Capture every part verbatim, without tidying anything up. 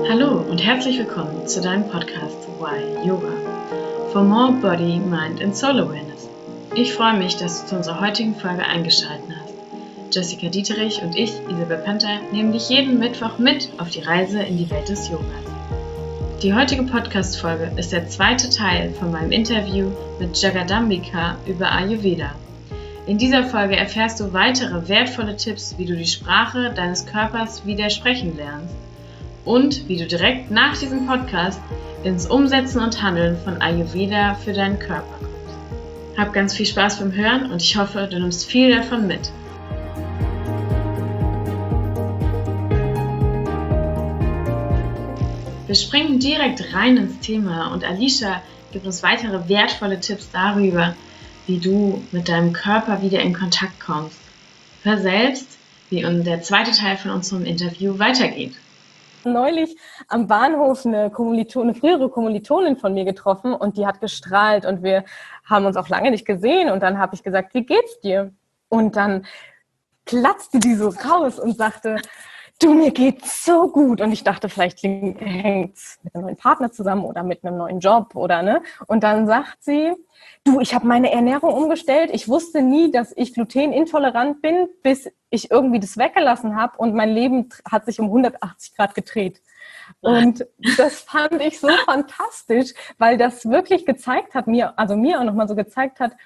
Hallo und herzlich willkommen zu deinem Podcast Why Yoga for more Body, Mind and Soul Awareness. Ich freue mich, dass du zu unserer heutigen Folge eingeschaltet hast. Jessica Dieterich und ich, Isabel Panther, nehmen dich jeden Mittwoch mit auf die Reise in die Welt des Yogas. Die heutige Podcast-Folge ist der zweite Teil von meinem Interview mit Jagadambika über Ayurveda. In dieser Folge erfährst du weitere wertvolle Tipps, wie du die Sprache deines Körpers wieder sprechen lernst und wie du direkt nach diesem Podcast ins Umsetzen und Handeln von Ayurveda für deinen Körper kommst. Hab ganz viel Spaß beim Hören und ich hoffe, du nimmst viel davon mit. Wir springen direkt rein ins Thema und Alicia gibt uns weitere wertvolle Tipps darüber, wie du mit deinem Körper wieder in Kontakt kommst. Hör selbst, wie der zweite Teil von unserem Interview weitergeht. Neulich am Bahnhof eine, Kommilitone, eine frühere Kommilitonin von mir getroffen und die hat gestrahlt und wir haben uns auch lange nicht gesehen und dann habe ich gesagt, wie geht's dir? Und dann platzte die so raus und sagte, du, mir geht's so gut. Und ich dachte, vielleicht hängt's mit einem neuen Partner zusammen oder mit einem neuen Job oder ne. Und dann sagt sie, du, ich habe meine Ernährung umgestellt. Ich wusste nie, dass ich glutenintolerant bin, bis ich irgendwie das weggelassen habe und mein Leben hat sich um hundertachtzig Grad gedreht. Und das fand ich so fantastisch, weil das wirklich gezeigt hat, mir, also mir auch nochmal so gezeigt hat,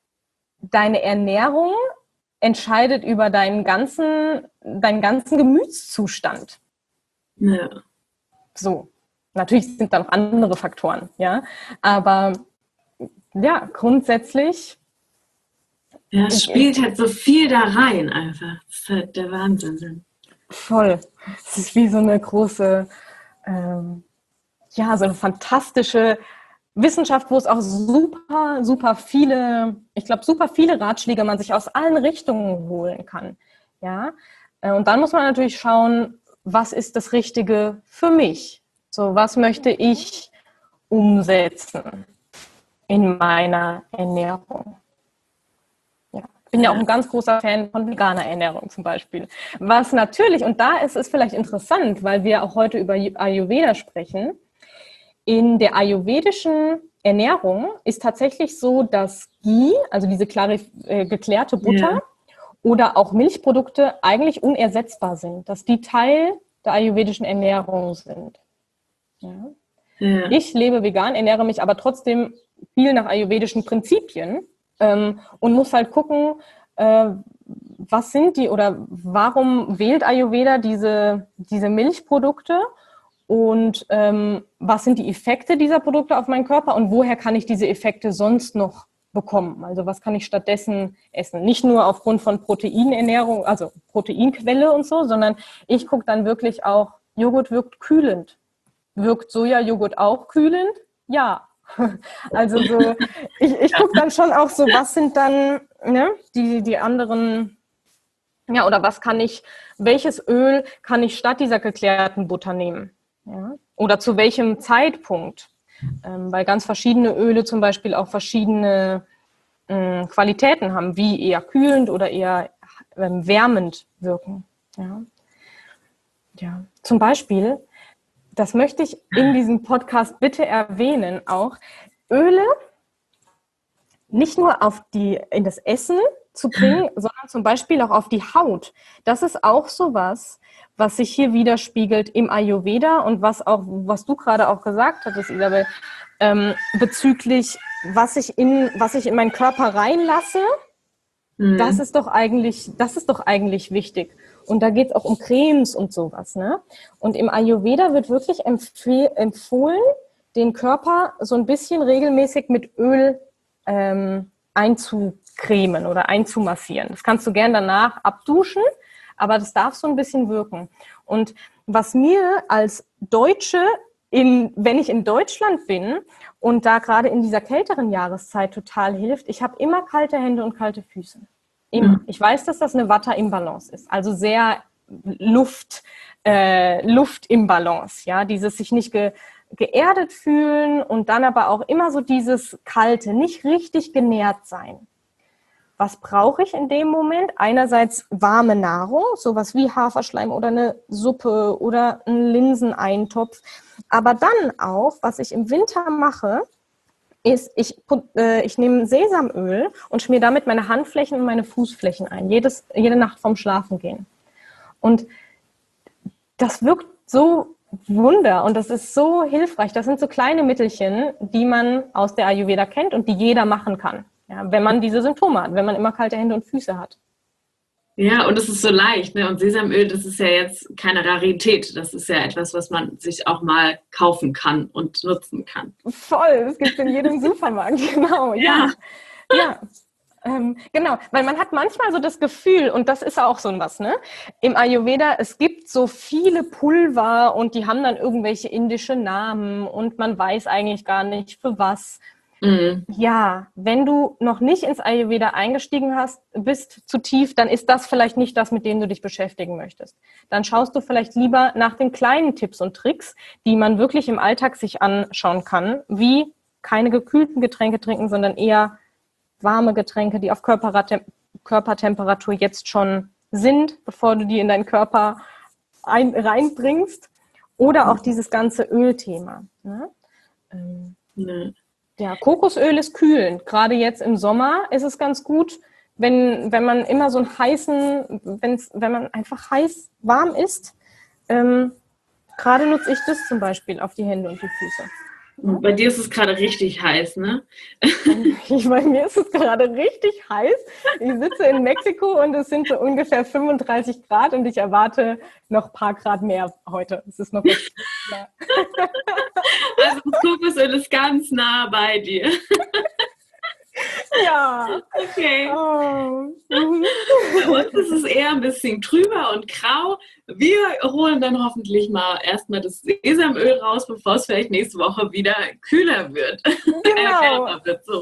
deine Ernährung entscheidet über deinen ganzen, deinen ganzen Gemütszustand. Ja. So. Natürlich sind da noch andere Faktoren, ja. Aber ja, grundsätzlich. Ja, es spielt halt so viel da rein einfach. Das ist halt der Wahnsinn. Voll. Es ist wie so eine große, ähm, ja, so eine fantastische Wissenschaft, wo es auch super, super viele, ich glaube, super viele Ratschläge man sich aus allen Richtungen holen kann. Ja? Und dann muss man natürlich schauen, was ist das Richtige für mich? So, was möchte ich umsetzen in meiner Ernährung? Ja. Ich bin ja auch ein ganz großer Fan von veganer Ernährung zum Beispiel. Was natürlich, und da ist es vielleicht interessant, weil wir auch heute über Ayurveda sprechen, in der ayurvedischen Ernährung ist tatsächlich so, dass Ghee, also diese klare, äh, geklärte Butter ja. oder auch Milchprodukte eigentlich unersetzbar sind, dass die Teil der ayurvedischen Ernährung sind. Ja. Ja. Ich lebe vegan, ernähre mich aber trotzdem viel nach ayurvedischen Prinzipien ähm, und muss halt gucken, äh, was sind die oder warum wählt Ayurveda diese, diese Milchprodukte? Und ähm, was sind die Effekte dieser Produkte auf meinen Körper und woher kann ich diese Effekte sonst noch bekommen? Also was kann ich stattdessen essen? Nicht nur aufgrund von Proteinernährung, also Proteinquelle und so, sondern ich gucke dann wirklich auch, Joghurt wirkt kühlend. Wirkt Sojajoghurt auch kühlend? Ja. Also so, ich, ich gucke dann schon auch so, was sind dann ne, die, die anderen, ja, oder was kann ich, welches Öl kann ich statt dieser geklärten Butter nehmen? Ja. Oder zu welchem Zeitpunkt? Ähm, weil ganz verschiedene Öle zum Beispiel auch verschiedene ähm, Qualitäten haben, wie eher kühlend oder eher ähm, wärmend wirken. Ja. Ja. Zum Beispiel, das möchte ich in diesem Podcast bitte erwähnen, auch Öle nicht nur auf die, in das Essen zu bringen, sondern zum Beispiel auch auf die Haut. Das ist auch sowas, was sich hier widerspiegelt im Ayurveda und was auch, was du gerade auch gesagt hattest, Isabel, ähm, bezüglich, was ich in, was ich in meinen Körper reinlasse, mhm. das ist doch eigentlich, das ist doch eigentlich wichtig. Und da geht es auch um Cremes und sowas, ne? Und im Ayurveda wird wirklich empf- empfohlen, den Körper so ein bisschen regelmäßig mit Öl ähm, einzucremen oder einzumassieren. Das kannst du gern danach abduschen, aber das darf so ein bisschen wirken. Und was mir als Deutsche, in, wenn ich in Deutschland bin und da gerade in dieser kälteren Jahreszeit total hilft, ich habe immer kalte Hände und kalte Füße. Immer. Mhm. Ich weiß, dass das eine Vata-Imbalance ist, also sehr Luft, äh, Luft-Imbalance, ja, dieses sich nicht ge, geerdet fühlen und dann aber auch immer so dieses Kalte, nicht richtig genährt sein. was brauche ich in dem Moment? Einerseits warme Nahrung, sowas wie Haferschleim oder eine Suppe oder einen Linseneintopf. Aber dann auch, was ich im Winter mache, ist, ich, äh, ich nehme Sesamöl und schmiere damit meine Handflächen und meine Fußflächen ein, jedes, jede Nacht vorm Schlafengehen. Und das wirkt so Wunder und das ist so hilfreich. Das sind so kleine Mittelchen, die man aus der Ayurveda kennt und die jeder machen kann, ja, wenn man diese Symptome hat, wenn man immer kalte Hände und Füße hat. Ja, und es ist so leicht, ne? Und Sesamöl, das ist ja jetzt keine Rarität. Das ist ja etwas, was man sich auch mal kaufen kann und nutzen kann. Voll, es gibt in jedem Supermarkt, genau, ja. Ja, ja. Ähm, genau, weil man hat manchmal so das Gefühl, und das ist auch so was, ne? Im Ayurveda, es gibt so viele Pulver und die haben dann irgendwelche indische Namen und man weiß eigentlich gar nicht für was. Mhm. Ja, wenn du noch nicht ins Ayurveda eingestiegen hast, bist zu tief, dann ist das vielleicht nicht das, mit dem du dich beschäftigen möchtest. Dann schaust du vielleicht lieber nach den kleinen Tipps und Tricks, die man wirklich im Alltag sich anschauen kann, wie keine gekühlten Getränke trinken, sondern eher warme Getränke, die auf Körpertem- Körpertemperatur jetzt schon sind, bevor du die in deinen Körper ein- reinbringst. Oder auch dieses ganze Ölthema. Ne? Ähm, ne. Ja, Kokosöl ist kühlend. Gerade jetzt im Sommer ist es ganz gut, wenn, wenn man immer so einen heißen, wenn's, wenn man einfach heiß warm isst. Ähm, gerade nutze ich das zum Beispiel auf die Hände und die Füße. Und bei dir ist es gerade richtig heiß, ne? Bei mir ist es gerade richtig heiß. Ich sitze in Mexiko und es sind so ungefähr fünfunddreißig Grad und ich erwarte noch ein paar Grad mehr heute. Es ist noch was, ja. Also das Kokosöl ist ganz nah bei dir. Ja. Okay. Oh. Bei uns ist es eher ein bisschen trüber und grau. Wir holen dann hoffentlich mal erstmal das Sesamöl raus, bevor es vielleicht nächste Woche wieder kühler wird. Genau. äh, wird so.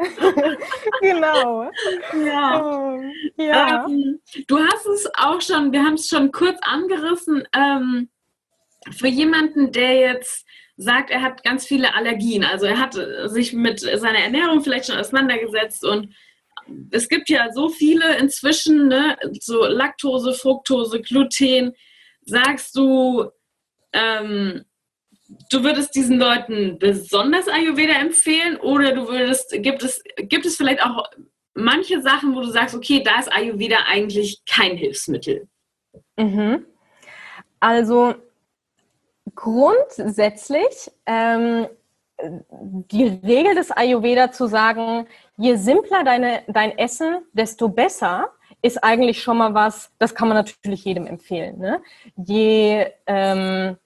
Genau. Ja. Oh, ja. Ähm, du hast es auch schon, wir haben es schon kurz angerissen, ähm, für jemanden, der jetzt sagt, er hat ganz viele Allergien, also er hat sich mit seiner Ernährung vielleicht schon auseinandergesetzt und es gibt ja so viele inzwischen, ne, so Laktose, Fructose, Gluten. Sagst du, ähm, du würdest diesen Leuten besonders Ayurveda empfehlen oder du würdest, gibt es, gibt es vielleicht auch manche Sachen, wo du sagst, okay, da ist Ayurveda eigentlich kein Hilfsmittel? Mhm. Also grundsätzlich ähm, die Regel des Ayurveda zu sagen, je simpler deine, dein Essen, desto besser, ist eigentlich schon mal was, das kann man natürlich jedem empfehlen. Ne? Je, ähm,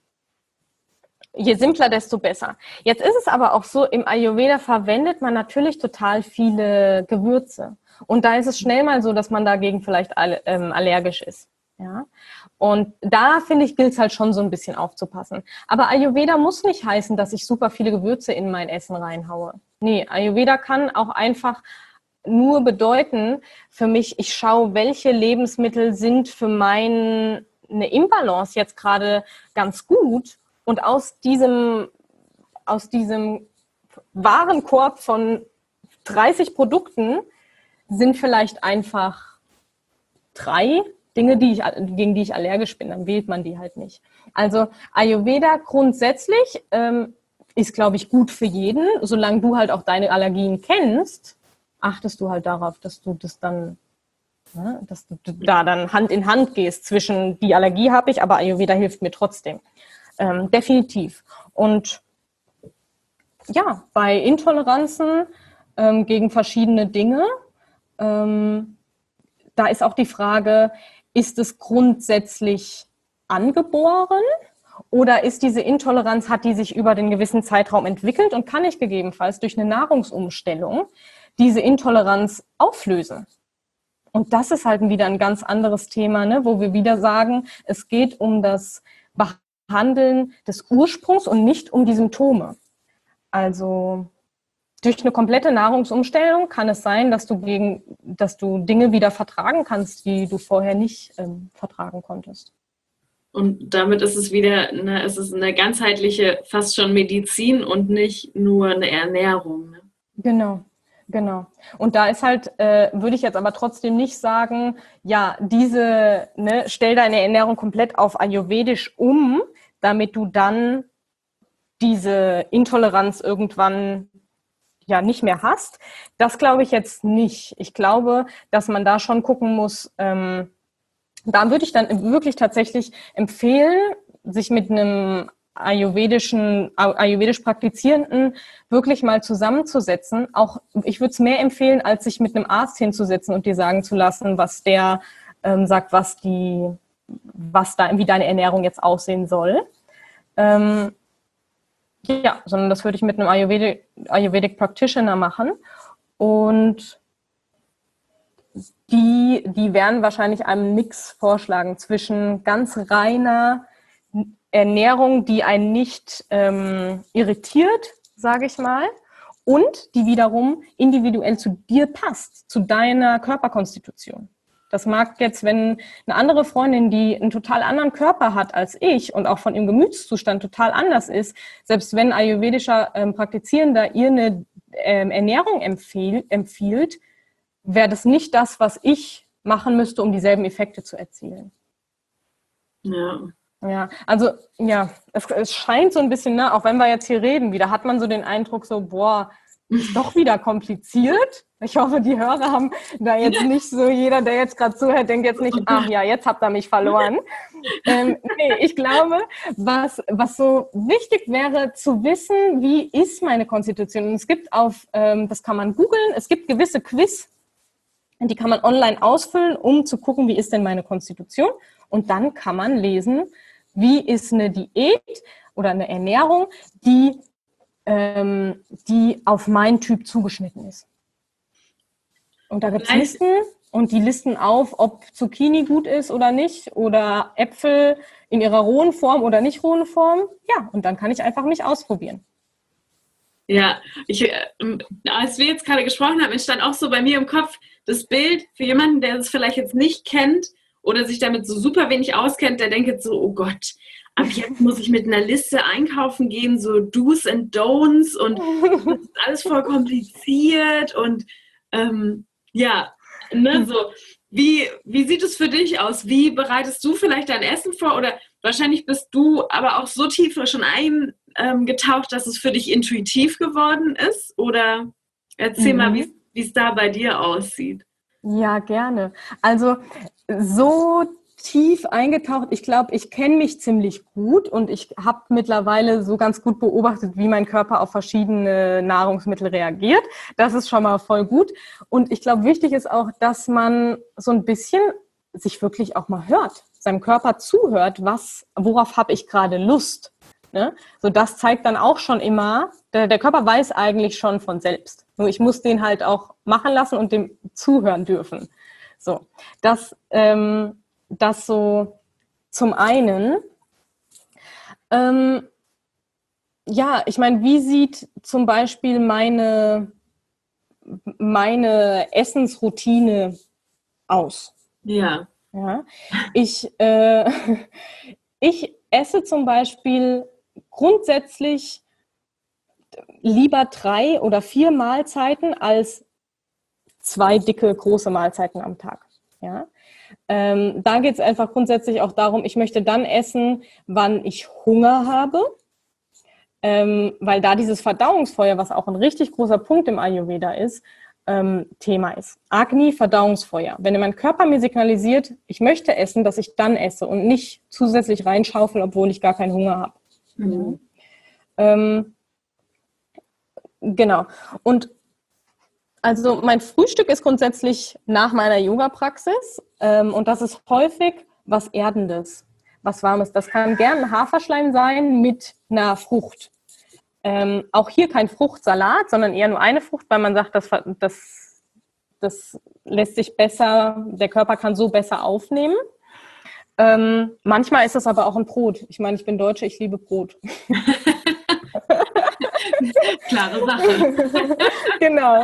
je simpler, desto besser. Jetzt ist es aber auch so, im Ayurveda verwendet man natürlich total viele Gewürze. Und da ist es schnell mal so, dass man dagegen vielleicht all, ähm, allergisch ist. Ja? Und da, finde ich, gilt es halt schon so ein bisschen aufzupassen. Aber Ayurveda muss nicht heißen, dass ich super viele Gewürze in mein Essen reinhaue. Nee, Ayurveda kann auch einfach nur bedeuten für mich, ich schaue, welche Lebensmittel sind für meine Imbalance jetzt gerade ganz gut und aus diesem, aus diesem Warenkorb von dreißig Produkten sind vielleicht einfach drei Dinge, die ich, gegen die ich allergisch bin, dann wählt man die halt nicht. Also Ayurveda grundsätzlich ähm, ist, glaube ich, gut für jeden. Solange du halt auch deine Allergien kennst, achtest du halt darauf, dass du das dann, ne, dass du da dann Hand in Hand gehst zwischen die Allergie habe ich, aber Ayurveda hilft mir trotzdem. Ähm, definitiv. Und ja, bei Intoleranzen ähm, gegen verschiedene Dinge, ähm, da ist auch die Frage, ist es grundsätzlich angeboren oder ist diese Intoleranz, hat die sich über den gewissen Zeitraum entwickelt und kann ich gegebenenfalls durch eine Nahrungsumstellung diese Intoleranz auflösen? Und das ist halt wieder ein ganz anderes Thema, ne, wo wir wieder sagen, es geht um das Behandeln des Ursprungs und nicht um die Symptome. Also durch eine komplette Nahrungsumstellung kann es sein, dass du gegen, dass du Dinge wieder vertragen kannst, die du vorher nicht ähm, vertragen konntest. Und damit ist es wieder eine, es ist eine ganzheitliche, fast schon Medizin und nicht nur eine Ernährung. Ne? Genau, Genau. Und da ist halt, äh, würde ich jetzt aber trotzdem nicht sagen, ja, diese, ne, stell deine Ernährung komplett auf Ayurvedisch um, damit du dann diese Intoleranz irgendwann ja nicht mehr hast. Das glaube ich jetzt nicht. Ich glaube, dass man da schon gucken muss, ähm, da würde ich dann wirklich tatsächlich empfehlen, sich mit einem ayurvedischen, ayurvedisch Praktizierenden wirklich mal zusammenzusetzen. Auch ich würde es mehr empfehlen, als sich mit einem Arzt hinzusetzen und dir sagen zu lassen, was der ähm, sagt, was die, was da, wie deine Ernährung jetzt aussehen soll. Ähm, ja, sondern das würde ich mit einem Ayurvedic, Ayurvedic Practitioner machen. Und die, die werden wahrscheinlich einen Mix vorschlagen zwischen ganz reiner Ernährung, die einen nicht ähm, irritiert, sage ich mal, und die wiederum individuell zu dir passt, zu deiner Körperkonstitution. Das mag jetzt, wenn eine andere Freundin, die einen total anderen Körper hat als ich und auch von ihrem Gemütszustand total anders ist, selbst wenn ein ayurvedischer ähm, Praktizierender ihr eine ähm, Ernährung empfiehlt, empfiehlt, wäre das nicht das, was ich machen müsste, um dieselben Effekte zu erzielen. Ja. Ja, also ja, es, es scheint so ein bisschen, ne, auch wenn wir jetzt hier reden, wieder hat man so den Eindruck so, boah, ist doch wieder kompliziert. Ich hoffe, die Hörer haben da jetzt nicht so, jeder, der jetzt gerade zuhört, denkt jetzt nicht, ach ja, jetzt habt ihr mich verloren. ähm, nee, ich glaube, was, was so wichtig wäre, zu wissen, wie ist meine Konstitution. Und es gibt auf, ähm, das kann man googeln, es gibt gewisse Quiz, die kann man online ausfüllen, um zu gucken, wie ist denn meine Konstitution. Und dann kann man lesen, wie ist eine Diät oder eine Ernährung, die, ähm, die auf meinen Typ zugeschnitten ist. Und da gibt es Listen und die listen auf, ob Zucchini gut ist oder nicht oder Äpfel in ihrer rohen Form oder nicht rohen Form. Ja, und dann kann ich einfach mich ausprobieren. Ja, ich, äh, als wir jetzt gerade gesprochen haben, entstand auch so bei mir im Kopf das Bild für jemanden, der es vielleicht jetzt nicht kennt oder sich damit so super wenig auskennt, der denkt jetzt so, oh Gott, ab jetzt muss ich mit einer Liste einkaufen gehen, so Do's and Don'ts und das ist alles voll kompliziert und ähm, ja, ne, so, wie, wie sieht es für dich aus? Wie bereitest du vielleicht dein Essen vor? Oder wahrscheinlich bist du aber auch so tief schon eingetaucht, dass es für dich intuitiv geworden ist? Oder erzähl mhm. mal, wie es da bei dir aussieht. Ja, gerne. Also so tief eingetaucht, ich glaube, ich kenne mich ziemlich gut und ich habe mittlerweile so ganz gut beobachtet, wie mein Körper auf verschiedene Nahrungsmittel reagiert. Das ist schon mal voll gut. Und ich glaube, wichtig ist auch, dass man so ein bisschen sich wirklich auch mal hört, seinem Körper zuhört, was, worauf habe ich gerade Lust. Ne? So, das zeigt dann auch schon immer, der, der Körper weiß eigentlich schon von selbst. Nur ich muss den halt auch machen lassen und dem zuhören dürfen. So, das, ähm, das so zum einen. Ähm, ja, ich meine, wie sieht zum Beispiel meine, meine Essensroutine aus? Ja. Ja, ich, äh, ich esse zum Beispiel grundsätzlich lieber drei oder vier Mahlzeiten als zwei dicke, große Mahlzeiten am Tag. Ja? Ähm, da geht es einfach grundsätzlich auch darum, ich möchte dann essen, wann ich Hunger habe, ähm, weil da dieses Verdauungsfeuer, was auch ein richtig großer Punkt im Ayurveda ist, ähm, Thema ist. Agni, Verdauungsfeuer. Wenn mein Körper mir signalisiert, ich möchte essen, dass ich dann esse und nicht zusätzlich reinschaufel, obwohl ich gar keinen Hunger habe. Mhm. Ja. Ähm, genau. Und also mein Frühstück ist grundsätzlich nach meiner Yoga-Praxis ähm, und das ist häufig was Erdendes, was Warmes. Das kann gern ein Haferschleim sein mit einer Frucht. Ähm, auch hier kein Fruchtsalat, sondern eher nur eine Frucht, weil man sagt, das, das, das lässt sich besser, der Körper kann so besser aufnehmen. Ähm, manchmal ist es aber auch ein Brot. Ich meine, ich bin Deutsche, ich liebe Brot. Klare Sache. Genau.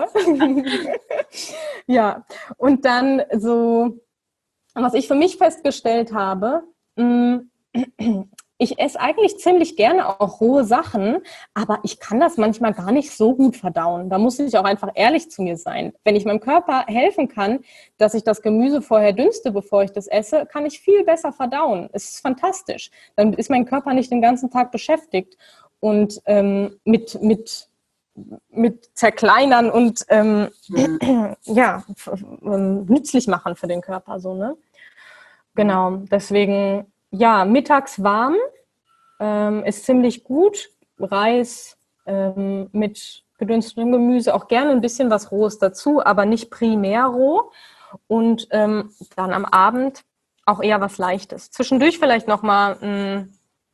Ja, und dann so, was ich für mich festgestellt habe, ich esse eigentlich ziemlich gerne auch rohe Sachen, aber ich kann das manchmal gar nicht so gut verdauen. Da muss ich auch einfach ehrlich zu mir sein. Wenn ich meinem Körper helfen kann, dass ich das Gemüse vorher dünste, bevor ich das esse, kann ich viel besser verdauen. Es ist fantastisch. Dann ist mein Körper nicht den ganzen Tag beschäftigt und ähm, mit, mit, mit zerkleinern und ähm, mhm. ja, f- f- nützlich machen für den Körper. So, ne? Genau, deswegen... Ja, mittags warm ähm, ist ziemlich gut. Reis ähm, mit gedünstetem Gemüse, auch gerne ein bisschen was Rohes dazu, aber nicht primär roh. Und ähm, dann am Abend auch eher was Leichtes. Zwischendurch vielleicht nochmal ein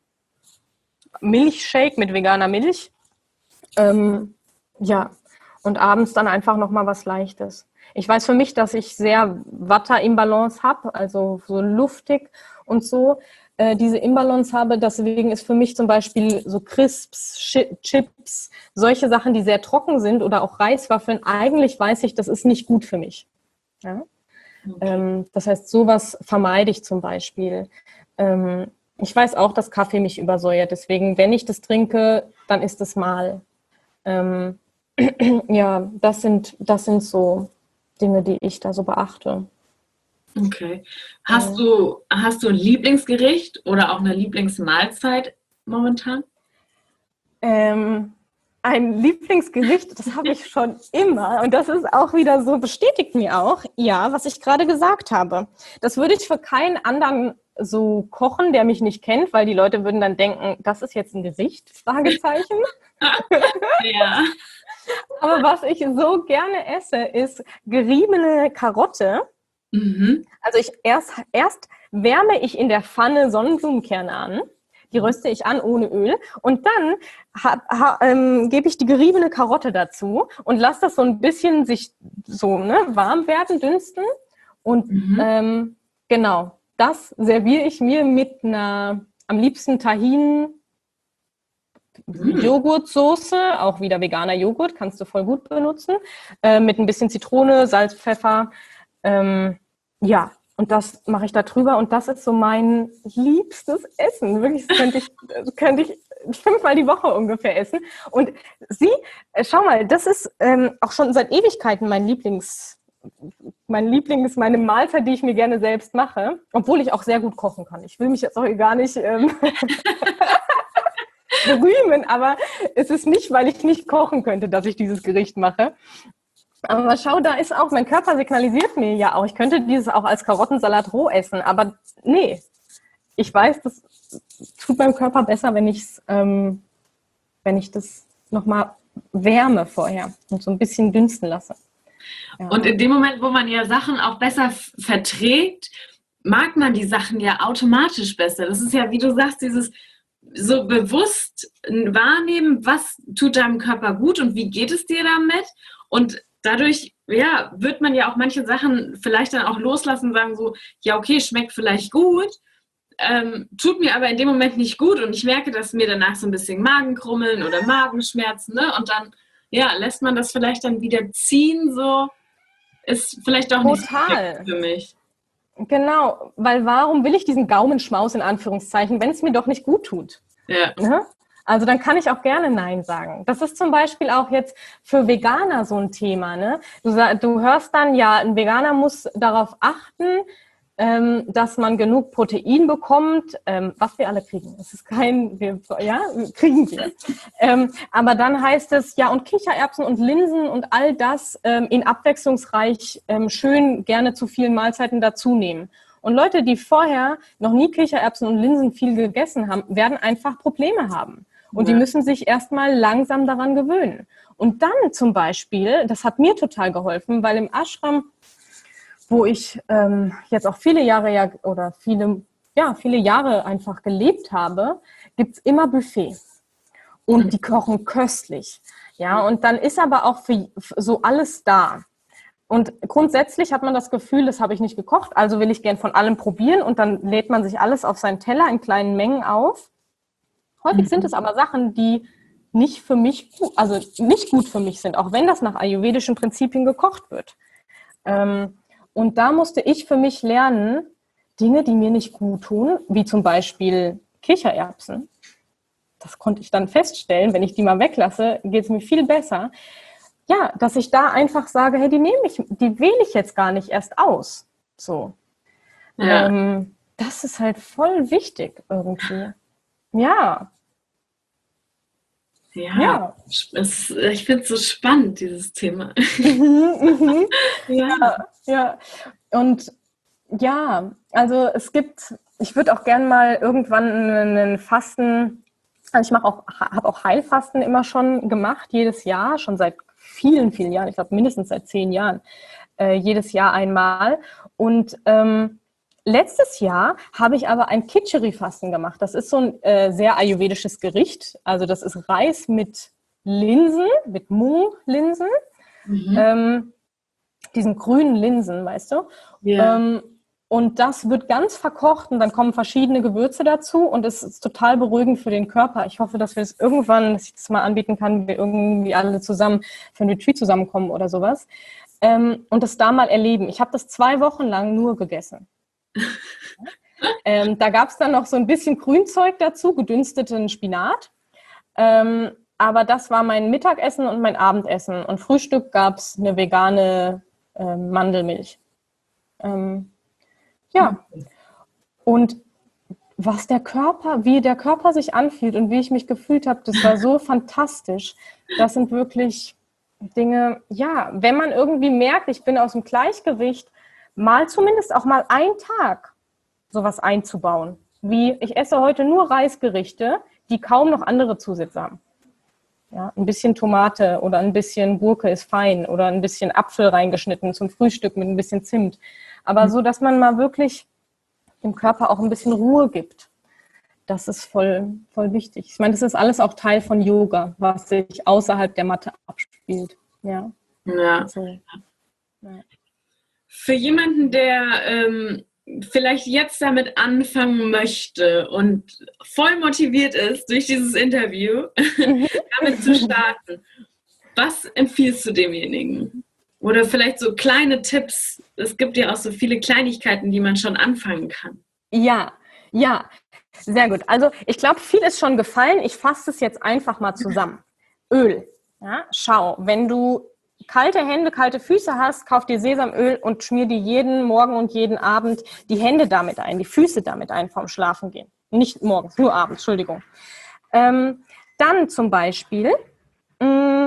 Milchshake mit veganer Milch. Ähm, ja, und abends dann einfach nochmal was Leichtes. Ich weiß für mich, dass ich sehr Watter-Imbalance habe, also so luftig und so, äh, diese Imbalance habe. Deswegen ist für mich zum Beispiel so Crisps, Chi- Chips, solche Sachen, die sehr trocken sind oder auch Reiswaffeln, eigentlich weiß ich, das ist nicht gut für mich. Ja? Okay. Ähm, das heißt, sowas vermeide ich zum Beispiel. Ähm, ich weiß auch, dass Kaffee mich übersäuert. Deswegen, wenn ich das trinke, dann ist es mal. Ähm, ja, das sind, das sind so Dinge, die ich da so beachte. Okay. Hast du, hast du ein Lieblingsgericht oder auch eine Lieblingsmahlzeit momentan? Ähm, ein Lieblingsgericht, das habe ich schon immer. Und das ist auch wieder so, bestätigt mir auch, ja, was ich gerade gesagt habe. Das würde ich für keinen anderen so kochen, der mich nicht kennt, weil die Leute würden dann denken, das ist jetzt ein Gericht? Fragezeichen. Ja. Aber was ich so gerne esse, ist geriebene Karotte. Mhm. Also ich erst, erst wärme ich in der Pfanne Sonnenblumenkerne an. Die röste ich an ohne Öl. Und dann ha, ha, ähm, gebe ich die geriebene Karotte dazu und lasse das so ein bisschen sich so ne, warm werden, dünsten. Und mhm. ähm, genau, das serviere ich mir mit einer, am liebsten Tahin, Mm. Joghurtsoße, auch wieder veganer Joghurt, kannst du voll gut benutzen, äh, mit ein bisschen Zitrone, Salz, Pfeffer. Ähm, ja, und das mache ich da drüber und das ist so mein liebstes Essen. Wirklich, das könnte ich, das könnte ich fünfmal die Woche ungefähr essen. Und sie, äh, schau mal, das ist ähm, auch schon seit Ewigkeiten mein Lieblings, mein Lieblings, meine Mahlzeit, die ich mir gerne selbst mache, obwohl ich auch sehr gut kochen kann. Ich will mich jetzt auch gar nicht... Ähm, berühmen, aber es ist nicht, weil ich nicht kochen könnte, dass ich dieses Gericht mache. Aber schau, da ist auch, mein Körper signalisiert mir ja auch, ich könnte dieses auch als Karottensalat roh essen, aber nee, ich weiß, das tut meinem Körper besser, wenn ich ähm, wenn ich das nochmal wärme vorher und so ein bisschen dünsten lasse. Ja. Und in dem Moment, wo man ja Sachen auch besser verträgt, mag man die Sachen ja automatisch besser. Das ist ja, wie du sagst, dieses so bewusst wahrnehmen, was tut deinem Körper gut und wie geht es dir damit. Und dadurch, ja, wird man ja auch manche Sachen vielleicht dann auch loslassen und sagen so, ja, okay, schmeckt vielleicht gut, ähm, tut mir aber in dem Moment nicht gut und ich merke, dass mir danach so ein bisschen Magenkrummeln oder Magenschmerzen, ne? Und dann, ja, lässt man das vielleicht dann wieder ziehen, so, ist vielleicht auch nicht so für mich. Genau, weil warum will ich diesen Gaumenschmaus in Anführungszeichen, wenn es mir doch nicht gut tut? Ja. Ne? Also dann kann ich auch gerne Nein sagen. Das ist zum Beispiel auch jetzt für Veganer so ein Thema. Ne? Du, du hörst dann, ja, ein Veganer muss darauf achten, ähm, dass man genug Protein bekommt, ähm, was wir alle kriegen. Es ist kein, wir, ja, kriegen wir. ähm, aber dann heißt es, ja, und Kichererbsen und Linsen und all das ähm, in abwechslungsreich ähm, schön gerne zu vielen Mahlzeiten dazu nehmen. Und Leute, die vorher noch nie Kichererbsen und Linsen viel gegessen haben, werden einfach Probleme haben. Und ja. Die müssen sich erstmal langsam daran gewöhnen. Und dann zum Beispiel, das hat mir total geholfen, weil im Ashram, wo ich ähm, jetzt auch viele Jahre ja, oder viele, ja, viele Jahre einfach gelebt habe, gibt's immer Buffet. Und die kochen köstlich. Ja, und dann ist aber auch für, für so alles da. Und grundsätzlich hat man das Gefühl, das habe ich nicht gekocht, also will ich gern von allem probieren und dann lädt man sich alles auf seinen Teller in kleinen Mengen auf. Häufig mhm. sind es aber Sachen, die nicht für mich, also nicht gut für mich sind, auch wenn das nach ayurvedischen Prinzipien gekocht wird. Ähm, Und da musste ich für mich lernen, Dinge, die mir nicht gut tun, wie zum Beispiel Kichererbsen. Das konnte ich dann feststellen, wenn ich die mal weglasse, geht es mir viel besser. Ja, dass ich da einfach sage, hey, die nehme ich, die wähle ich jetzt gar nicht erst aus. So. Ja. Ähm, das ist halt voll wichtig irgendwie. Ja. Ja, Ja. es, ich finde es so spannend, dieses Thema. Mhm, mhm. Ja. Ja, ja. Und ja, also es gibt, ich würde auch gern mal irgendwann einen Fasten, also ich mache auch, habe auch Heilfasten immer schon gemacht, jedes Jahr, schon seit vielen, vielen Jahren, ich glaube mindestens seit zehn Jahren, äh, jedes Jahr einmal. Und ähm, letztes Jahr habe ich aber ein Khichdi-Fasten gemacht. Das ist so ein äh, sehr ayurvedisches Gericht. Also das ist Reis mit Linsen, mit Mung-Linsen, Mhm. ähm, diesen grünen Linsen, weißt du. Ja. Ähm, und das wird ganz verkocht und dann kommen verschiedene Gewürze dazu und es ist total beruhigend für den Körper. Ich hoffe, dass wir es irgendwann, dass ich das mal anbieten kann, wir irgendwie alle zusammen für ein Retreat zusammenkommen oder sowas. Ähm, und das da mal erleben. Ich habe das zwei Wochen lang nur gegessen. ähm, da gab es dann noch so ein bisschen Grünzeug dazu, gedünsteten Spinat. Ähm, aber das war mein Mittagessen und mein Abendessen. Und Frühstück gab es eine vegane äh, Mandelmilch. Ähm, ja. Und was der Körper, wie der Körper sich anfühlt und wie ich mich gefühlt habe, das war so fantastisch. Das sind wirklich Dinge, ja, wenn man irgendwie merkt, ich bin aus dem Gleichgewicht, mal zumindest auch mal einen Tag sowas einzubauen. Wie, ich esse heute nur Reisgerichte, die kaum noch andere Zusätze haben. Ja, ein bisschen Tomate oder ein bisschen Gurke ist fein oder ein bisschen Apfel reingeschnitten zum Frühstück mit ein bisschen Zimt. Aber so, dass man mal wirklich dem Körper auch ein bisschen Ruhe gibt. Das ist voll, voll wichtig. Ich meine, das ist alles auch Teil von Yoga, was sich außerhalb der Matte abspielt. Ja. Ja. So. Ja. Für jemanden, der ähm, vielleicht jetzt damit anfangen möchte und voll motiviert ist durch dieses Interview, damit zu starten, was empfiehlst du demjenigen? Oder vielleicht so kleine Tipps. Es gibt ja auch so viele Kleinigkeiten, die man schon anfangen kann. Ja, ja, sehr gut. Also ich glaube, viel ist schon gefallen. Ich fasse es jetzt einfach mal zusammen. Öl. Ja, schau, wenn du kalte Hände, kalte Füße hast, kauf dir Sesamöl und schmier dir jeden Morgen und jeden Abend die Hände damit ein, die Füße damit ein vorm Schlafengehen. Nicht morgens, nur abends, Entschuldigung. Ähm, dann zum Beispiel mh,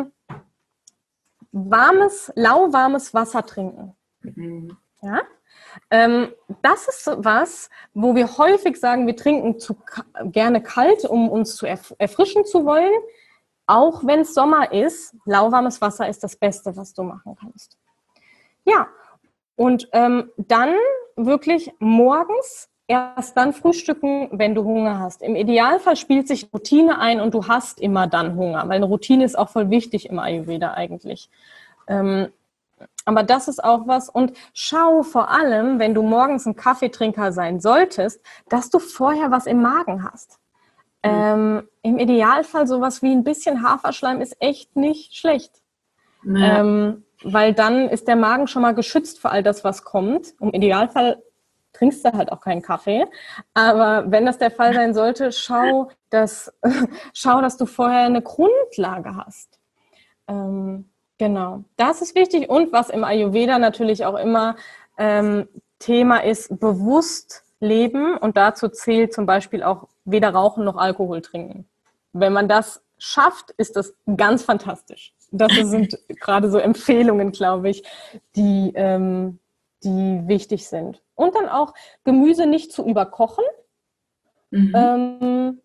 warmes, lauwarmes Wasser trinken. Mhm. Ja? Ähm, das ist was, wo wir häufig sagen, wir trinken zu gerne kalt, um uns zu erf- erfrischen zu wollen. Auch wenn es Sommer ist, lauwarmes Wasser ist das Beste, was du machen kannst. Ja, und ähm, dann wirklich morgens erst dann frühstücken, wenn du Hunger hast. Im Idealfall spielt sich Routine ein und du hast immer dann Hunger, weil eine Routine ist auch voll wichtig im Ayurveda eigentlich. Ähm, aber das ist auch was. Und schau vor allem, wenn du morgens ein Kaffeetrinker sein solltest, dass du vorher was im Magen hast. Mhm. Ähm, im Idealfall sowas wie ein bisschen Haferschleim ist echt nicht schlecht. Ja. Ähm, weil dann ist der Magen schon mal geschützt für all das, was kommt. Im Idealfall trinkst du halt auch keinen Kaffee. Aber wenn das der Fall sein sollte, schau, dass, schau, dass du vorher eine Grundlage hast. Ähm, genau, das ist wichtig. Und was im Ayurveda natürlich auch immer ähm, Thema ist, bewusst leben. Und dazu zählt zum Beispiel auch weder Rauchen noch Alkohol trinken. Wenn man das schafft, ist das ganz fantastisch. Das sind gerade so Empfehlungen, glaube ich, die, ähm, die wichtig sind. Und dann auch Gemüse nicht zu überkochen. Mhm. Ähm,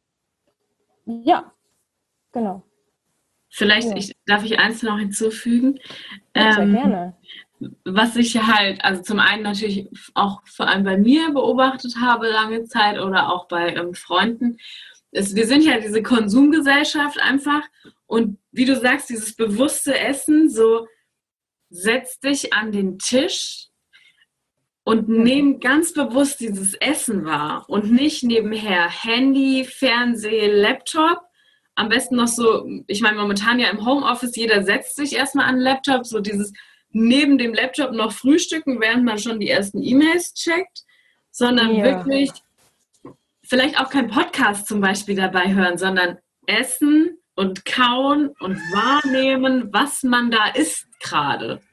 ja, genau. Vielleicht ja. ich, darf ich eins noch hinzufügen. Ja, sehr ähm, gerne. Was ich halt, also zum einen natürlich auch vor allem bei mir beobachtet habe lange Zeit oder auch bei ähm, Freunden, ist, wir sind ja diese Konsumgesellschaft einfach und wie du sagst, dieses bewusste Essen, so setz dich an den Tisch und nehm ganz bewusst dieses Essen wahr und nicht nebenher Handy, Fernseh, Laptop. Am besten noch so, ich meine momentan ja im Homeoffice, jeder setzt sich erstmal an den Laptop, so dieses neben dem Laptop noch frühstücken, während man schon die ersten E-Mails checkt, sondern ja. wirklich vielleicht auch kein Podcast zum Beispiel dabei hören, sondern essen und kauen und wahrnehmen, was man da isst gerade.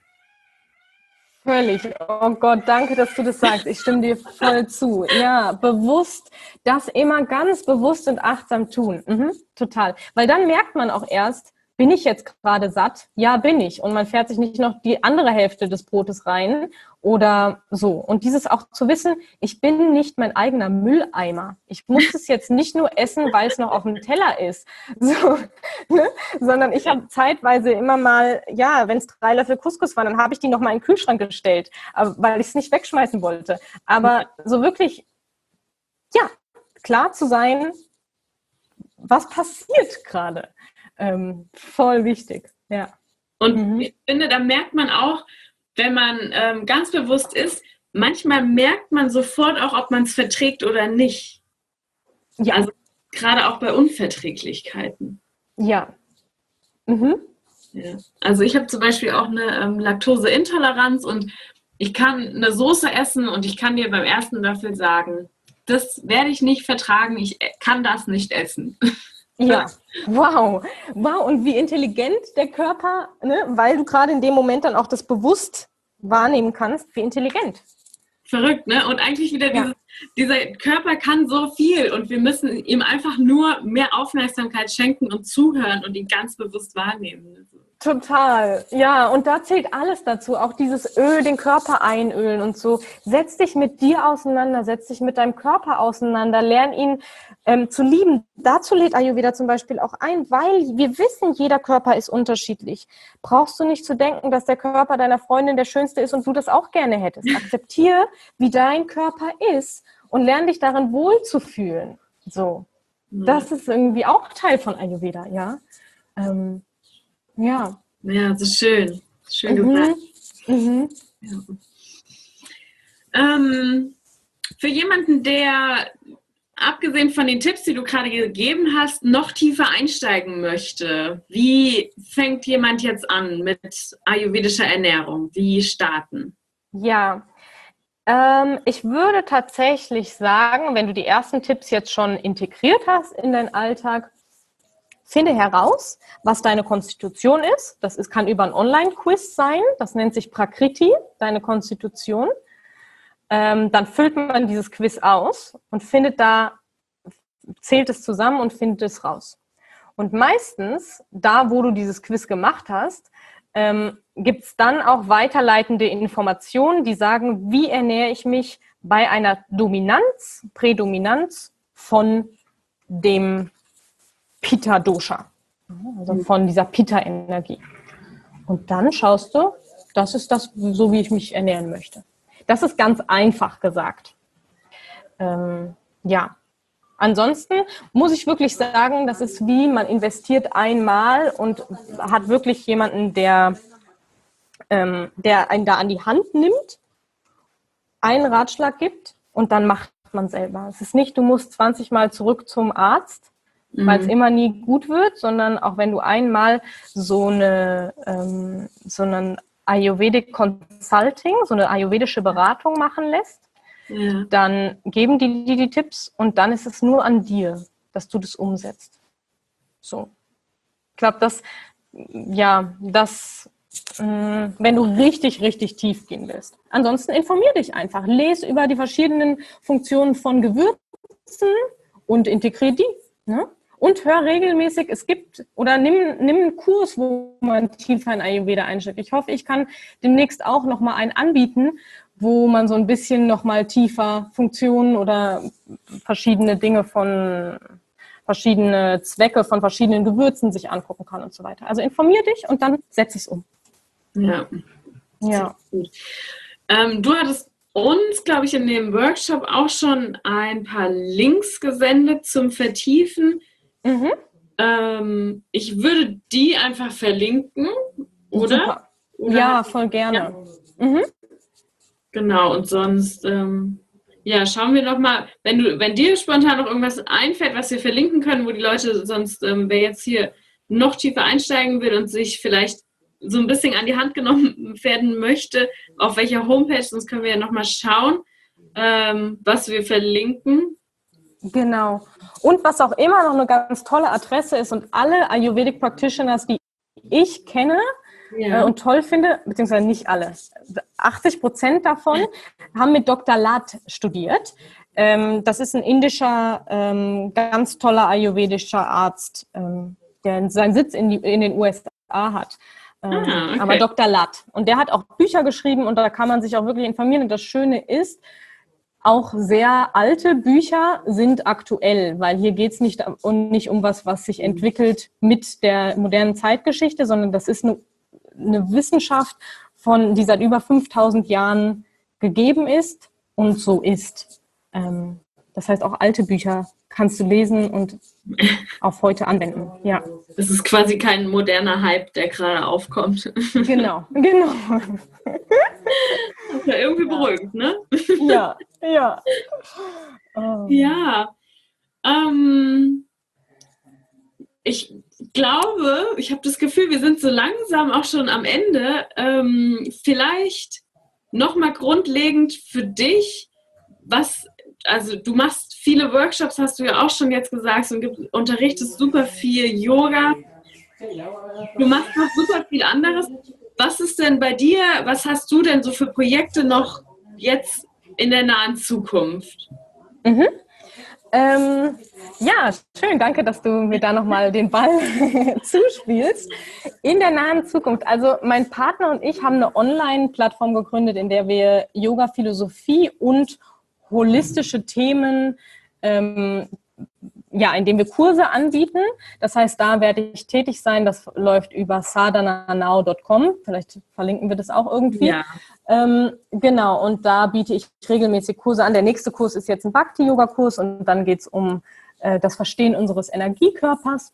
Völlig. Oh Gott, danke, dass du das sagst. Ich stimme dir voll zu. Ja, bewusst, das immer ganz bewusst und achtsam tun. Mhm, total. Weil dann merkt man auch erst, bin ich jetzt gerade satt? Ja, bin ich. Und man fährt sich nicht noch die andere Hälfte des Brotes rein oder so. Und dieses auch zu wissen, ich bin nicht mein eigener Mülleimer. Ich muss es jetzt nicht nur essen, weil es noch auf dem Teller ist, so, ne? Sondern ich habe zeitweise immer mal, ja, wenn es drei Löffel Couscous waren, dann habe ich die noch mal in den Kühlschrank gestellt, weil ich es nicht wegschmeißen wollte. Aber so wirklich, ja, klar zu sein, was passiert gerade. Ähm, voll wichtig, ja. Und mhm. ich finde, da merkt man auch, wenn man ähm, ganz bewusst ist, manchmal merkt man sofort auch, ob man es verträgt oder nicht. Ja. Also gerade auch bei Unverträglichkeiten. Ja. Mhm. Ja. Also ich habe zum Beispiel auch eine ähm, Laktoseintoleranz und ich kann eine Soße essen und ich kann dir beim ersten Löffel sagen, das werde ich nicht vertragen, ich kann das nicht essen. Ja, wow. Wow, und wie intelligent der Körper, ne? Weil du gerade in dem Moment dann auch das bewusst wahrnehmen kannst, wie intelligent. Verrückt, ne? Und eigentlich wieder ja. dieses, dieser Körper kann so viel und wir müssen ihm einfach nur mehr Aufmerksamkeit schenken und zuhören und ihn ganz bewusst wahrnehmen. Total, ja, und da zählt alles dazu, auch dieses Öl, den Körper einölen und so. Setz dich mit dir auseinander, setz dich mit deinem Körper auseinander, lern ihn ähm, zu lieben. Dazu lädt Ayurveda zum Beispiel auch ein, weil wir wissen, jeder Körper ist unterschiedlich. Brauchst du nicht zu denken, dass der Körper deiner Freundin der schönste ist und du das auch gerne hättest. Akzeptiere, wie dein Körper ist und lern dich darin wohlzufühlen. So, das ist irgendwie auch Teil von Ayurveda, ja. Ähm, Ja. Ja, das ist schön. Schön gesagt. Mhm. Mhm. Ja. Ähm, für jemanden, der, abgesehen von den Tipps, die du gerade gegeben hast, noch tiefer einsteigen möchte, wie fängt jemand jetzt an mit ayurvedischer Ernährung? Wie starten? Ja, ähm, ich würde tatsächlich sagen, wenn du die ersten Tipps jetzt schon integriert hast in deinen Alltag, finde heraus, was deine Konstitution ist. Das ist, kann über ein Online-Quiz sein. Das nennt sich Prakriti, deine Konstitution. Ähm, dann füllt man dieses Quiz aus und findet da, zählt es zusammen und findet es raus. Und meistens, da wo du dieses Quiz gemacht hast, ähm, gibt es dann auch weiterleitende Informationen, die sagen, wie ernähre ich mich bei einer Dominanz, Prädominanz von dem Pitta-Dosha, also von dieser Pitta-Energie. Und dann schaust du, das ist das, so wie ich mich ernähren möchte. Das ist ganz einfach gesagt. Ähm, ja. Ansonsten muss ich wirklich sagen, das ist wie, man investiert einmal und hat wirklich jemanden, der, ähm, der einen da an die Hand nimmt, einen Ratschlag gibt und dann macht man selber. Es ist nicht, du musst zwanzig Mal zurück zum Arzt, weil es mhm. immer nie gut wird, sondern auch wenn du einmal so eine ähm, so einen Ayurvedic Consulting, so eine ayurvedische Beratung machen lässt, ja. dann geben die dir die Tipps und dann ist es nur an dir, dass du das umsetzt. So. Ich glaube, dass, ja, das, mh, wenn du richtig, richtig tief gehen willst. Ansonsten informier dich einfach. Lese über die verschiedenen Funktionen von Gewürzen und integriere die. Ne? Und hör regelmäßig, es gibt, oder nimm, nimm einen Kurs, wo man tiefer in Ayurveda einsteigt. Ich hoffe, ich kann demnächst auch nochmal einen anbieten, wo man so ein bisschen nochmal tiefer Funktionen oder verschiedene Dinge von, verschiedene Zwecke von verschiedenen Gewürzen sich angucken kann und so weiter. Also informier dich und dann setz es um. Ja. Ja. Gut. Ähm, du hattest uns, glaube ich, in dem Workshop auch schon ein paar Links gesendet zum Vertiefen. Mhm. Ähm, ich würde die einfach verlinken, oder? oder? Ja, voll gerne. Ja. Mhm. Genau, und sonst, ähm, ja, schauen wir noch mal, wenn du, wenn dir spontan noch irgendwas einfällt, was wir verlinken können, wo die Leute sonst, ähm, wer jetzt hier noch tiefer einsteigen will und sich vielleicht so ein bisschen an die Hand genommen werden möchte, auf welcher Homepage, sonst können wir ja noch mal schauen, ähm, was wir verlinken. Genau. Und was auch immer noch eine ganz tolle Adresse ist und alle Ayurvedic Practitioners, die ich kenne ja. äh, und toll finde, beziehungsweise nicht alle, achtzig Prozent davon haben mit Doktor Lat studiert. Ähm, das ist ein indischer, ähm, ganz toller ayurvedischer Arzt, ähm, der seinen Sitz in, die, in den U S A hat. Ähm, ah, okay. Aber Doktor Lat. Und der hat auch Bücher geschrieben und da kann man sich auch wirklich informieren. Und das Schöne ist, auch sehr alte Bücher sind aktuell, weil hier geht es nicht, um, nicht um was, was sich entwickelt mit der modernen Zeitgeschichte, sondern das ist eine, eine Wissenschaft, von, die seit über fünftausend Jahren gegeben ist und so ist. Ähm, das heißt, auch alte Bücher kannst du lesen und auf heute anwenden. Ja. Das ist quasi kein moderner Hype, der gerade aufkommt. Genau, genau. Das ist ja irgendwie ja. beruhigend, ne? Ja, ja. Oh. Ja. Ähm, ich glaube, ich habe das Gefühl, wir sind so langsam auch schon am Ende. Ähm, vielleicht nochmal grundlegend für dich, was, also du machst viele Workshops, hast du ja auch schon jetzt gesagt, und unterrichtest super viel Yoga. Du machst noch super viel anderes. Was ist denn bei dir, was hast du denn so für Projekte noch jetzt in der nahen Zukunft? Mhm. Ähm, ja, schön, danke, dass du mir da nochmal den Ball zuspielst. In der nahen Zukunft, also mein Partner und ich haben eine Online-Plattform gegründet, in der wir Yoga, Philosophie und holistische Themen, ähm, ja, indem wir Kurse anbieten. Das heißt, da werde ich tätig sein. Das läuft über sadhana now dot com. Vielleicht verlinken wir das auch irgendwie. Ja. Ähm, genau, und da biete ich regelmäßig Kurse an. Der nächste Kurs ist jetzt ein Bhakti-Yoga-Kurs und dann geht es um äh, das Verstehen unseres Energiekörpers.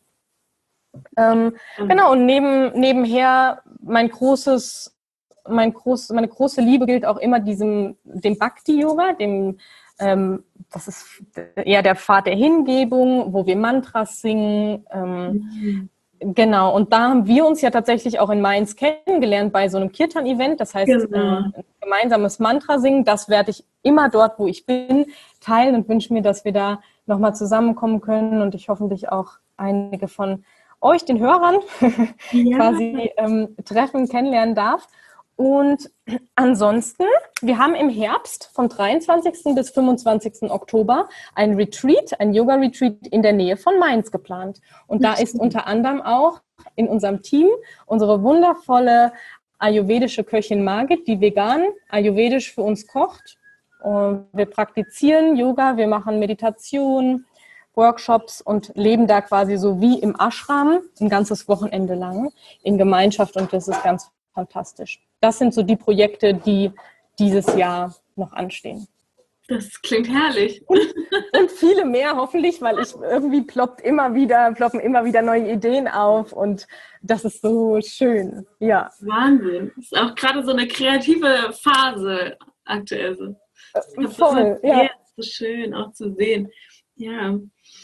Ähm, mhm. Genau, und neben, nebenher mein großes, mein groß, meine große Liebe gilt auch immer diesem, dem Bhakti-Yoga, dem Ähm, das ist eher der Pfad der Hingebung, wo wir Mantras singen. Ähm, mhm. Genau, und da haben wir uns ja tatsächlich auch in Mainz kennengelernt bei so einem Kirtan-Event. Das heißt, genau. äh, ein gemeinsames Mantra singen, das werde ich immer dort, wo ich bin, teilen und wünsche mir, dass wir da nochmal zusammenkommen können und ich hoffentlich auch einige von euch, den Hörern, ja. quasi ähm, treffen, kennenlernen darf. Und ansonsten, wir haben im Herbst vom dreiundzwanzigsten bis fünfundzwanzigsten Oktober ein Retreat, ein Yoga-Retreat in der Nähe von Mainz geplant. Und da ist unter anderem auch in unserem Team unsere wundervolle ayurvedische Köchin Margit, die vegan ayurvedisch für uns kocht. Und wir praktizieren Yoga, wir machen Meditation, Workshops und leben da quasi so wie im Ashram ein ganzes Wochenende lang in Gemeinschaft und das ist ganz fantastisch. Das sind so die Projekte, die dieses Jahr noch anstehen. Das klingt herrlich. Und, und viele mehr hoffentlich, weil ich irgendwie ploppt immer wieder, ploppen immer wieder neue Ideen auf und das ist so schön. Ja. Wahnsinn. Das ist auch gerade so eine kreative Phase aktuell. So. Glaub, Voll, das ist ja. so schön auch zu sehen. Ja.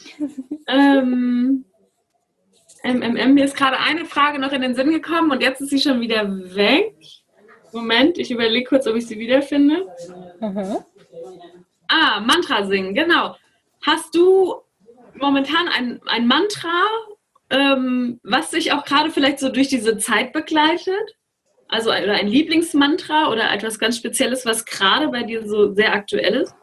ähm, M M M, mir ist gerade eine Frage noch in den Sinn gekommen und jetzt ist sie schon wieder weg. Moment, ich überlege kurz, ob ich sie wiederfinde. Mhm. Ah, Mantra singen, genau. Hast du momentan ein, ein Mantra, ähm, was dich auch gerade vielleicht so durch diese Zeit begleitet? Also oder ein Lieblingsmantra oder etwas ganz Spezielles, was gerade bei dir so sehr aktuell ist?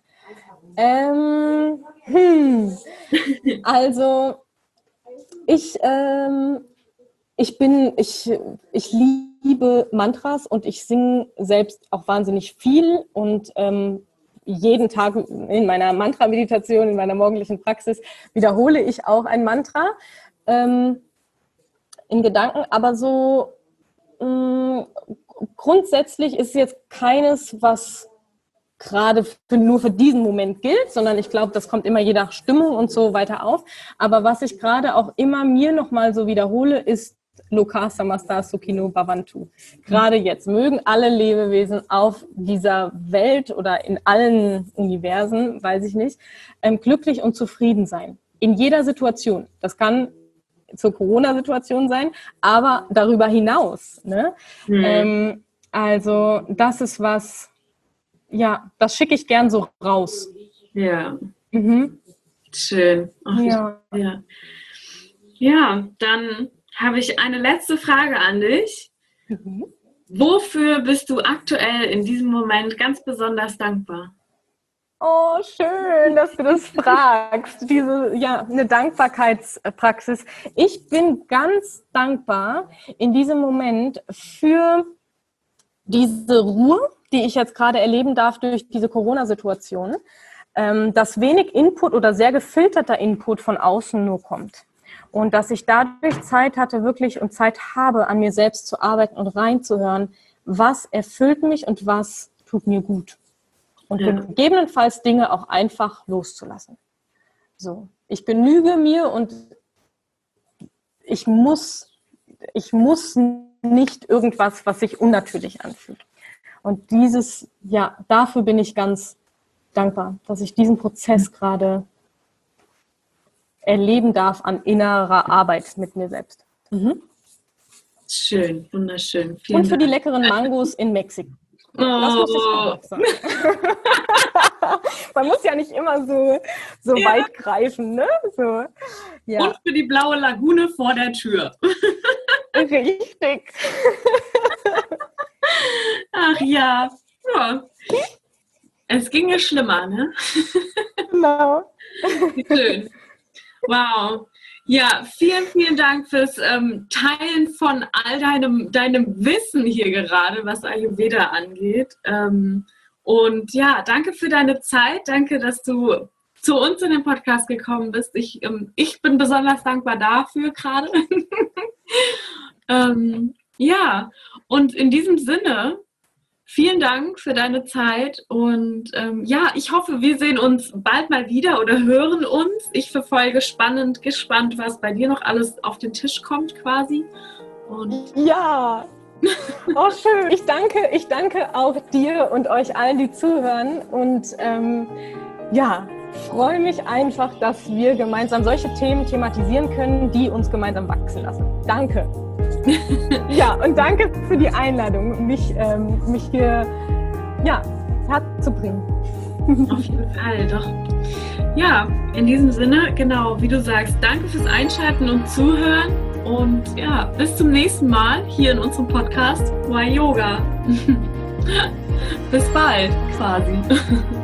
Ähm, hm. Also ich, ähm, ich bin, ich, ich liebe Mantras und ich singe selbst auch wahnsinnig viel und ähm, jeden Tag in meiner Mantra-Meditation, in meiner morgendlichen Praxis wiederhole ich auch ein Mantra ähm, in Gedanken, aber so mh, grundsätzlich ist jetzt keines, was gerade für, nur für diesen Moment gilt, sondern ich glaube, das kommt immer je nach Stimmung und so weiter auf. Aber was ich gerade auch immer mir nochmal so wiederhole, ist Loka Samasta Sukhino Bhavantu. Gerade jetzt mögen alle Lebewesen auf dieser Welt oder in allen Universen, weiß ich nicht, ähm, glücklich und zufrieden sein. In jeder Situation. Das kann zur Corona-Situation sein, aber darüber hinaus. Ne? Mhm. Ähm, also das ist was, ja, das schicke ich gern so raus. Ja. Mhm. Schön. Ach, Ja. ja. Ja, dann habe ich eine letzte Frage an dich. Mhm. Wofür bist du aktuell in diesem Moment ganz besonders dankbar? Oh, schön, dass du das fragst. Diese, ja, eine Dankbarkeitspraxis. Ich bin ganz dankbar in diesem Moment für diese Ruhe, die ich jetzt gerade erleben darf durch diese Corona-Situation, ähm, dass wenig Input oder sehr gefilterter Input von außen nur kommt. Und dass ich dadurch Zeit hatte, wirklich und Zeit habe, an mir selbst zu arbeiten und reinzuhören, was erfüllt mich und was tut mir gut. Und Ja. gegebenenfalls Dinge auch einfach loszulassen. So, ich genüge mir und ich muss, ich muss nicht irgendwas, was sich unnatürlich anfühlt. Und dieses, ja, dafür bin ich ganz dankbar, dass ich diesen Prozess gerade erleben darf an innerer Arbeit mit mir selbst. Mhm. Schön, wunderschön. Vielen Und für Dank. die leckeren Mangos in Mexiko. Das muss ich auch noch sagen. Man muss ja nicht immer so, so Ja. weit greifen, ne? So, ja. Und für die blaue Lagune vor der Tür. Richtig. Ach ja. ja. Es ginge schlimmer, ne? Genau. Wie schön. Wow. Ja, vielen, vielen Dank fürs ähm, Teilen von all deinem, deinem Wissen hier gerade, was Ayurveda angeht. Ähm, und ja, danke für deine Zeit. Danke, dass du zu uns in den Podcast gekommen bist. Ich, ähm, ich bin besonders dankbar dafür gerade. ähm, ja, und in diesem Sinne, vielen Dank für deine Zeit und ähm, ja, ich hoffe, wir sehen uns bald mal wieder oder hören uns. Ich verfolge spannend, gespannt, was bei dir noch alles auf den Tisch kommt quasi. Und Ja. Oh, schön. Ich danke, ich danke auch dir und euch allen, die zuhören. Und ähm, ja, freue mich einfach, dass wir gemeinsam solche Themen thematisieren können, die uns gemeinsam wachsen lassen. Danke. Ja, und danke für die Einladung, mich, ähm, mich hier ja, herzubringen. auf jeden Fall, doch. Ja, in diesem Sinne, genau, wie du sagst, danke fürs Einschalten und Zuhören. Und ja, bis zum nächsten Mal hier in unserem Podcast Why Yoga. Bis bald, quasi.